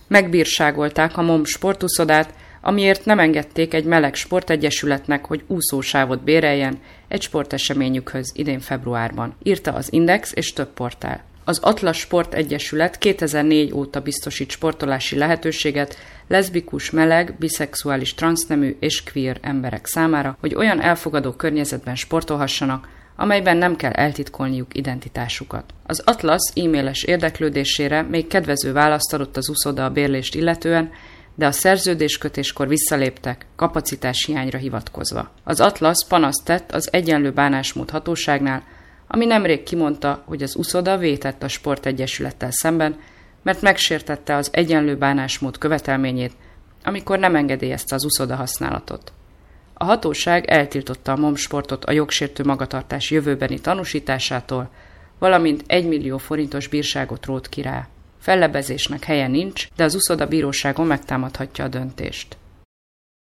Megbírságolták a MOM sportuszodát, amiért nem engedték egy meleg sportegyesületnek, hogy úszósávot béreljen egy sporteseményükhöz idén februárban, írta az Index és több portál. Az Atlas Sport Egyesület 2004 óta biztosít sportolási lehetőséget leszbikus, meleg, biszexuális, transznemű és queer emberek számára, hogy olyan elfogadó környezetben sportolhassanak, amelyben nem kell eltitkolniuk identitásukat. Az Atlasz e-mailes érdeklődésére még kedvező választ adott az uszoda a bérlést illetően, de a szerződéskötéskor visszaléptek, kapacitáshiányra hivatkozva. Az Atlasz panaszt tett az Egyenlő Bánásmód Hatóságnál, ami nemrég kimondta, hogy az uszoda vétett a sportegyesülettel szemben, mert megsértette az egyenlő bánásmód követelményét, amikor nem engedélyezte az uszoda használatot. A hatóság eltiltotta a MOM sportot a jogsértő magatartás jövőbeni tanúsításától, valamint 1 millió forintos bírságot rótt ki rá. Fellebbezésnek helye nincs, de az uszoda bíróságon megtámadhatja a döntést.